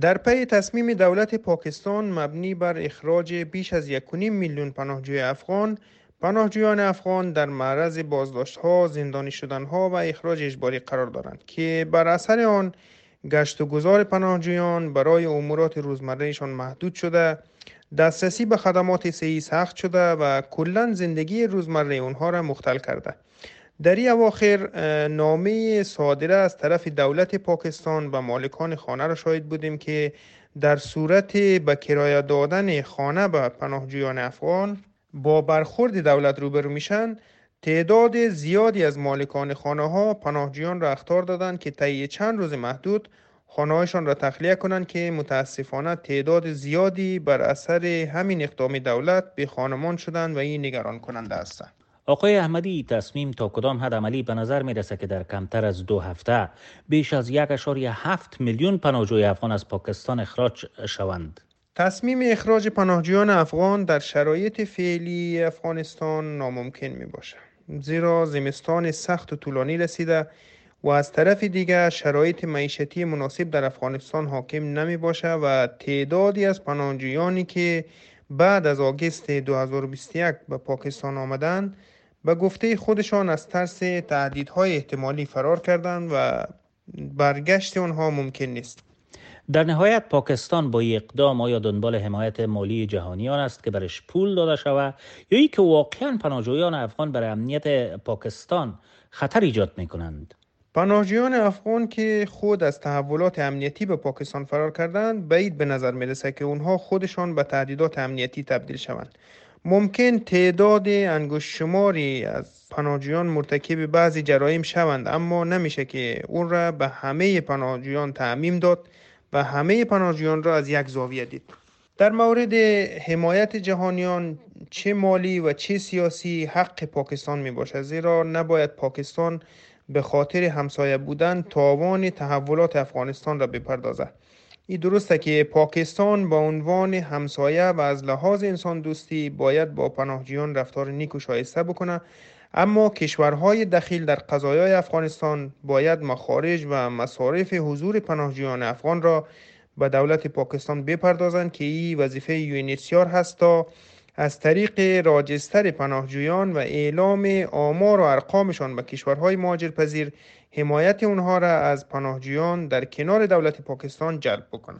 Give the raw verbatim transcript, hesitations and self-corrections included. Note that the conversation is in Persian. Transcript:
در پی تصمیم دولت پاکستان مبنی بر اخراج بیش از یک و نیم میلیون پناهجوی افغان، پناهجویان افغان در معرض بازداشت‌ها، زندانی شدن‌ها و اخراج اجباری قرار دارند که بر اثر آن گشت و گذار پناهجویان برای امورات روزمرهشان محدود شده، دسترسی به خدمات صحی سخت شده و کلاً زندگی روزمره آنها را مختل کرده. در این اواخر نامه صادره از طرف دولت پاکستان به مالکان خانه را شاهد بودیم که در صورت به کرایه دادن خانه به پناهجویان افغان با برخورد دولت روبرو میشن. تعداد زیادی از مالکان خانه ها پناهجویان را اخطار دادند که طی چند روز محدود خانه هایشان را تخلیه کنند که متاسفانه تعداد زیادی بر اثر همین اقدام دولت به خانمان شدند و این نگران کننده است. آقای احمدی، تصمیم تا کدام حد عملی به نظر می رسه که در کمتر از دو هفته بیش از یک و هفت میلیون پناهجوی افغان از پاکستان اخراج شوند؟ تصمیم اخراج پناهجویان افغان در شرایط فعلی افغانستان ناممکن می باشد، زیرا زمستان سخت و طولانی رسیده و از طرف دیگر شرایط معیشتی مناسب در افغانستان حاکم نمی باشد و تعدادی از پناهجویانی که بعد از آگوست دو هزار و بیست و یک به پاکستان آمدند به گفته خودشان از ترس تهدیدهای احتمالی فرار کردند و برگشت آنها ممکن نیست. در نهایت پاکستان با این اقدام آیا دنبال حمایت مالی جهانیان است که برش پول داده شود یا ای که واقعا پناهجویان افغان برای امنیت پاکستان خطر ایجاد می کنند؟ پناهجویان افغان که خود از تحولات امنیتی به پاکستان فرار کردند، بعید به نظر میرسه که اونها خودشان به تهدیدات امنیتی تبدیل شوند. ممکن تعداد انگشت شماری از پناهجویان مرتکب بعضی جرایم شوند، اما نمیشه که اون را به همه پناهجویان تعمیم داد و همه پناهجویان را از یک زاویه دید. در مورد حمایت جهانیان، چه مالی و چه سیاسی، حق پاکستان می باشد، زیرا نباید پاکستان به خاطر همسایه بودن تاوان تحولات افغانستان را بپردازد. این درسته که پاکستان با عنوان همسایه و از لحاظ انسان دوستی باید با پناهجویان رفتار نیک و شایسته بکنه، اما کشورهای دخیل در قضایای افغانستان باید مخارج و مصارف حضور پناهجویان افغان را به دولت پاکستان بپردازند که این وظیفه یونیسیار هست تا از طریق راجستر پناهجویان و اعلام آمار و ارقامشان به کشورهای مهاجرپذیر حمایت اونها را از پناهجویان در کنار دولت پاکستان جلب بکنند.